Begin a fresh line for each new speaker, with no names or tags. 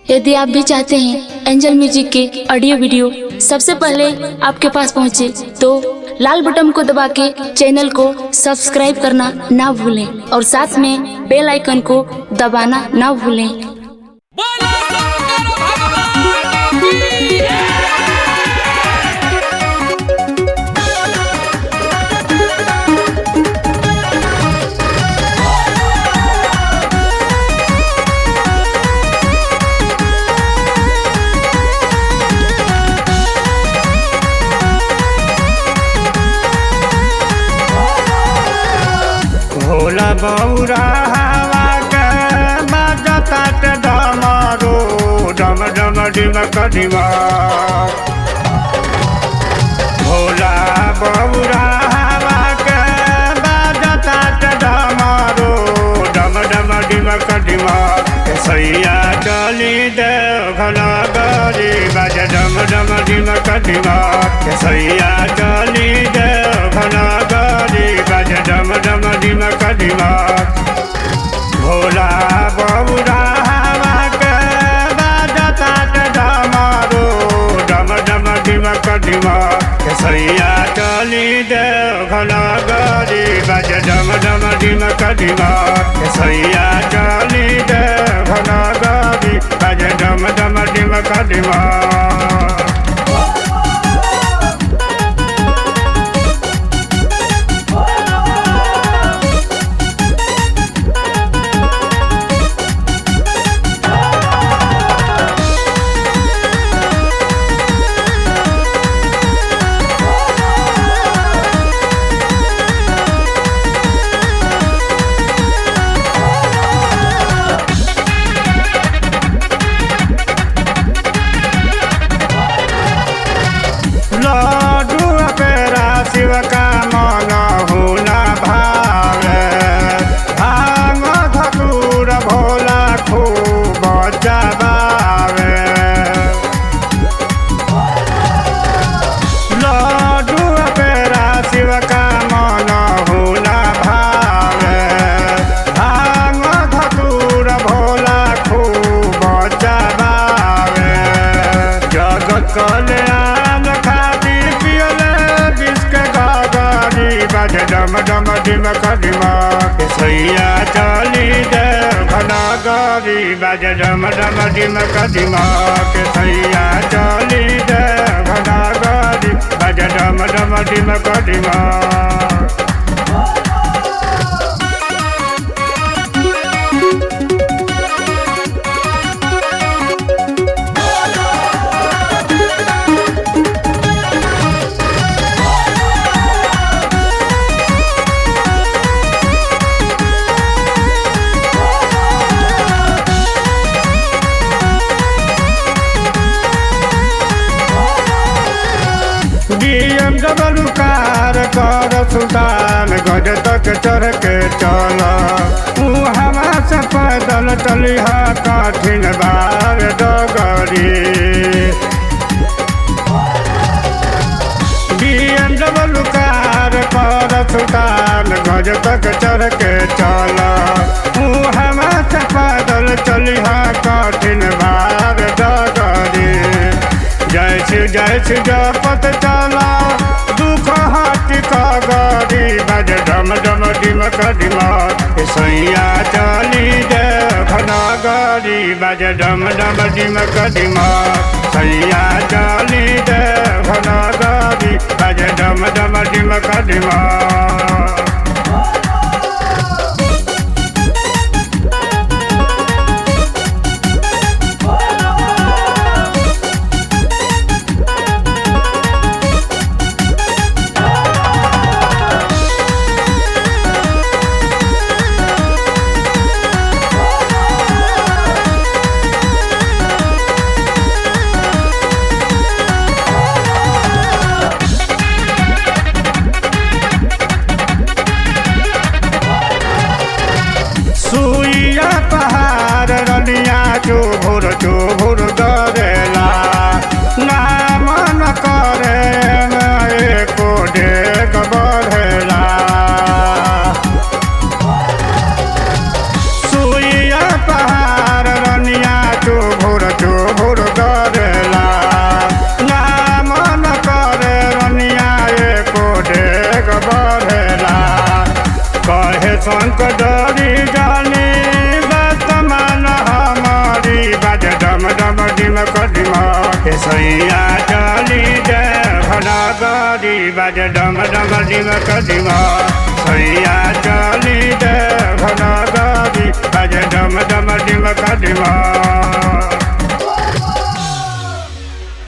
यदि आप भी चाहते हैं एंजल म्यूजिक के ऑडियो वीडियो सबसे पहले आपके पास पहुंचे, तो लाल बटन को दबा के चैनल को सब्सक्राइब करना ना भूलें और साथ में बेल आइकन को दबाना ना भूलें।
बोलो शंकर भगवान की जय।
भोला बौरा हवा के बजता डमरू डम डम डिमक डिमा। भोला बौरा हवा के बजता डमरू डम डम डिमक डिमा। सैया चली दे भला गरी बज डम डम डिमक डिमा। सैया चली दे भला गरी बज डम डम डिमक डिमा। भोला बौरा हवा के बजता डमरू डम डम डिमक डिमा। सैया चली दे भला गरी बज डम डम डिमक डिमा। सैया चली दे भला गरी बज डम डम डिमक डिमा। लड्डू पेड़ा शिव का मन हुना भावे। भांग धतूर भोला खूब जबावे। लड्डू पेड़ा शिव का मन हुना भावे। भांग धतूर भोला खूब जबावे। जगत कल्याण बज डम डम डिमक डिमा। सैया चली दे भला गरी बज डम डम डिमक डिमा। सैया चली दे भला गरी बज डम डम डिमक डिमा। BMW कार कर सुल्तान गज तक चढ़ के चल। हवा से पैदल चलिहा कठिन बार डगरी। BMW कार कर सुल्तान गज तक चढ़ के चल। हवा से पैदल चलिहा कठिन बार डगरी। जय श्री जपत चला दुख हट गरी बज डम डम डिमक डिमा। सैया चली दे भला गरी बज डम डम डिमक डिमा। सैया चली दे भला गरी बज डम डम डिमक डिमा। बढ़ेला। कहे शंकरी जानी वर्तमान हमारी बाजे डम डम डिमक डिमक सैया चली देवघर गरी बाजे डम डम डिमक डिमक सैया चली देवघर गरी बाजे डम डम डिमक डिमक।